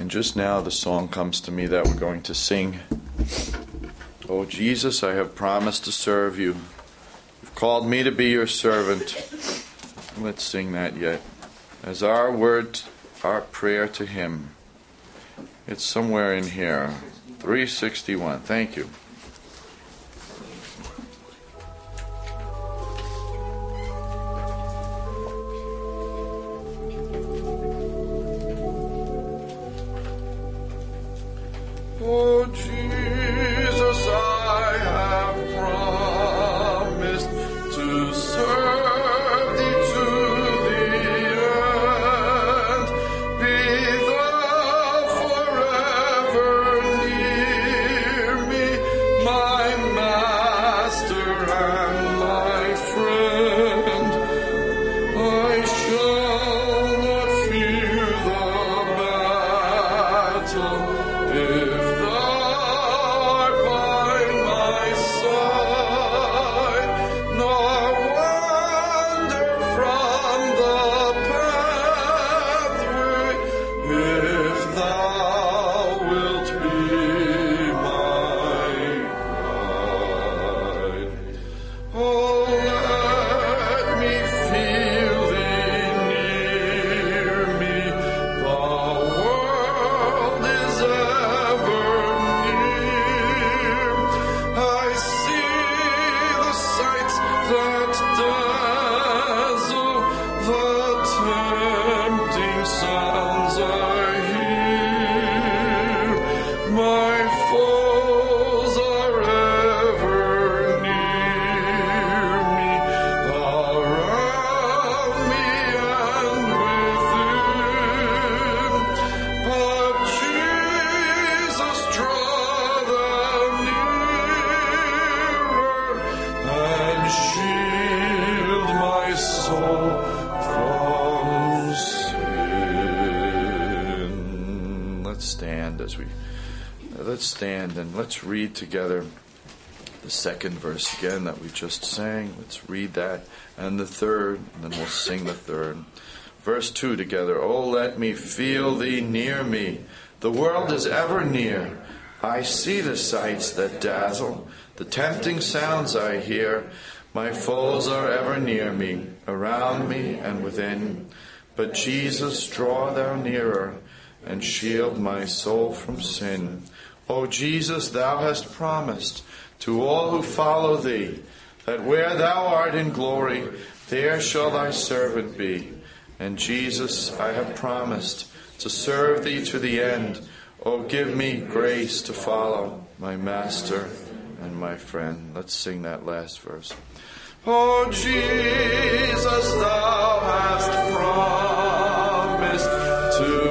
And just now the song comes to me that we're going to sing. Oh, Jesus, I have promised to serve you. You've called me to be your servant. Let's sing that yet. As our word, our prayer to him. It's somewhere in here. 361. Thank you. Oh, Jesus, I have promised to serve thee to the end. Be thou forever near me, my master and my friend. I shall not fear the battle if let's stand and let's read together the second verse again that we just sang. Let's read that and the third, and then we'll sing the third. Verse 2 together. Oh, let me feel thee near me. The world is ever near. I see the sights that dazzle, the tempting sounds I hear. My foes are ever near me, around me and within. But Jesus, draw thou nearer and shield my soul from sin. O Jesus, thou hast promised to all who follow thee, that where thou art in glory, there shall thy servant be. And Jesus, I have promised to serve thee to the end. O give me grace to follow my master and my friend. Let's sing that last verse. O Jesus, thou hast promised to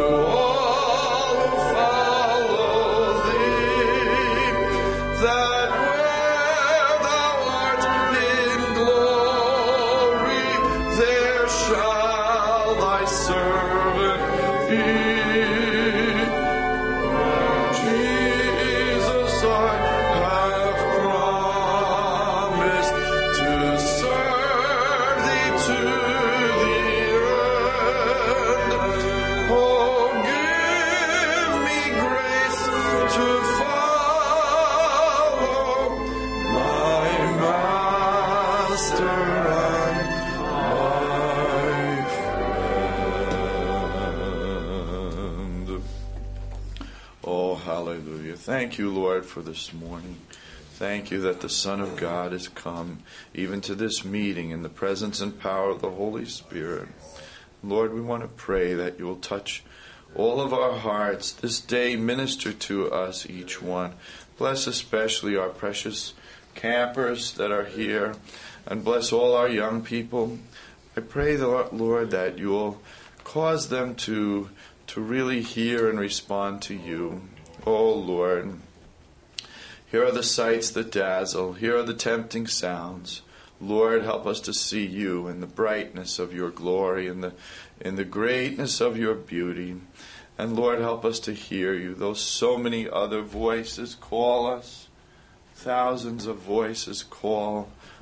Thank you, Lord, for this morning. Thank you that the Son of God has come even to this meeting in the presence and power of the Holy Spirit. Lord, we want to pray that you will touch all of our hearts this day. Minister to us, each one. Bless especially our precious campers that are here, and bless all our young people. I pray, Lord, that you will cause them to really hear and respond to you. Oh, Lord, here are the sights that dazzle. Here are the tempting sounds. Lord, help us to see you in the brightness of your glory, in the greatness of your beauty. And Lord, help us to hear you. Though so many other voices call us, thousands of voices call,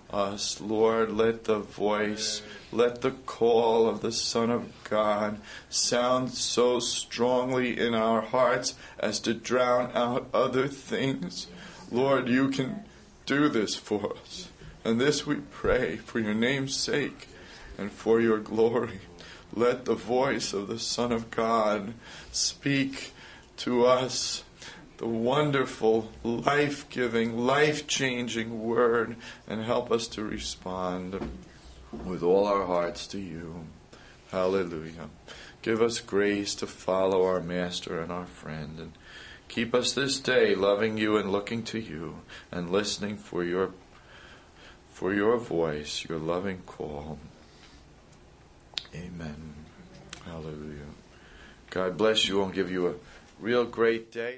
us. Lord, let the voice, let the call of the Son of God sound so strongly in our hearts as to drown out other things. Lord, you can do this for us. And this we pray for your name's sake and for your glory. Let the voice of the Son of God speak to us the wonderful, life-giving, life-changing word, and help us to respond with all our hearts to you. Hallelujah. Give us grace to follow our Master and our friend, and keep us this day loving you and looking to you and listening for your voice, your loving call. Amen. Hallelujah. God bless you and give you a real great day.